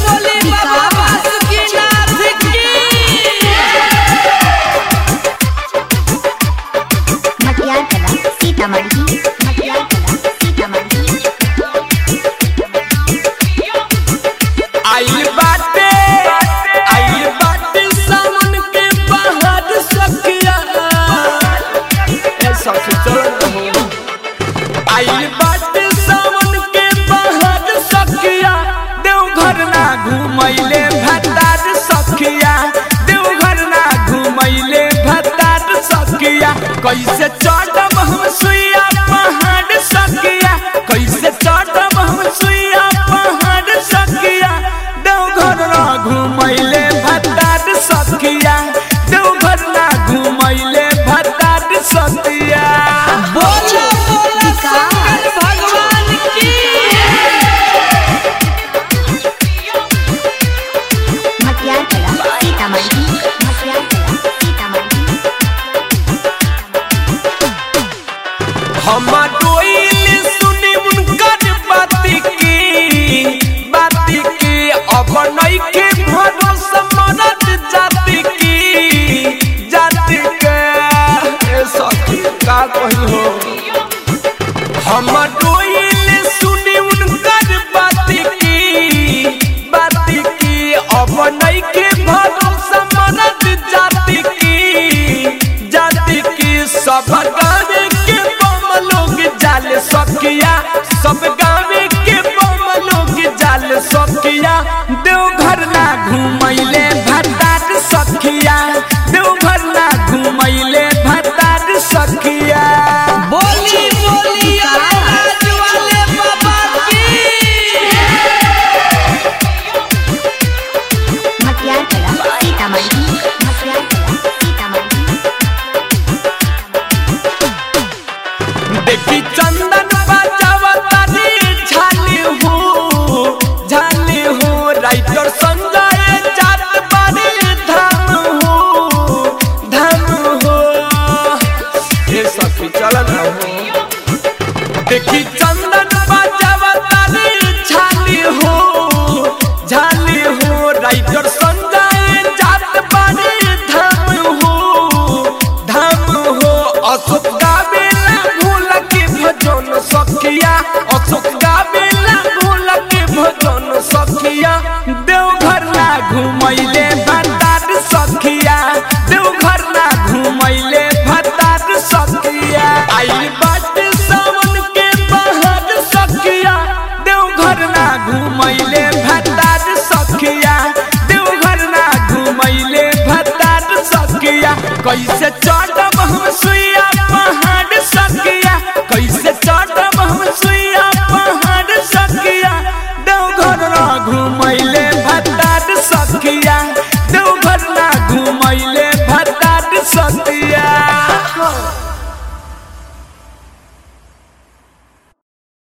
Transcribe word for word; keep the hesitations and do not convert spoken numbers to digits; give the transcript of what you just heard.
बोली बाबा बासुकीनाथ की। मटियार कला सीतामढ़ी, मटियार कला सीतामढ़ी। आइल बाटे आइल बाटे सावन के बाहर सखिया ए सखी चल हो। आइल बाटे सावन के बाहर सखिया देवघर ना घुमैले भतार सखिया देवघर ना घुमैले भतार सखिया। कैसे चढ़ब हम सुइया पहाड़ सखिया कैसे चढ़ब हम सुइया पहाड़ सखिया देवघर ना घुमैले भतार सखिया देवघर ना घुमैले भतार सखिया। बोलो बोलो शंकर भगवान की। मटियार कला सीतामढ़ी, मटियार कला सीतामढ़ी। हम डोइल सुनी उनकर बाती की बाती की अब नइखे भरोसा मरद जाति की जाति के ए सखी का कही हो। हम डोइल सुनी उनकर बाती की बाती की अब नइखे भरोसा मरद जाति की जाति की। सब गाँव के बम लोग जाल सखिया सब गाँव के बम लोग जाल सखिया देवघर ना घुमैले भतार सखिया देवघर ना घुमैले भतार सखिया। बोली बोली राज वाले बाबा की। मटियार कला सीतामढ़ी, मटियार कला सीतामढ़ी। देखी चंदन बजावा तारी झाली हो झाली हो राइटर संजय जात बारी धाम हो धाम हो ये सखी चलन हो। देखी चंदन बजावा तारी झाली हो झाली हो राइटर संजय जात बारी धाम हो धाम हो। अशोक गावेला भोला के भजन सखिया अशोक गावेला भोला के भजन सखिया देवघर ना घुमैले भतार सखिया देवघर ना घुमैले भतार सखिया। आइल बाटे सावन के बाहर सखिया देवघर ना घुमैले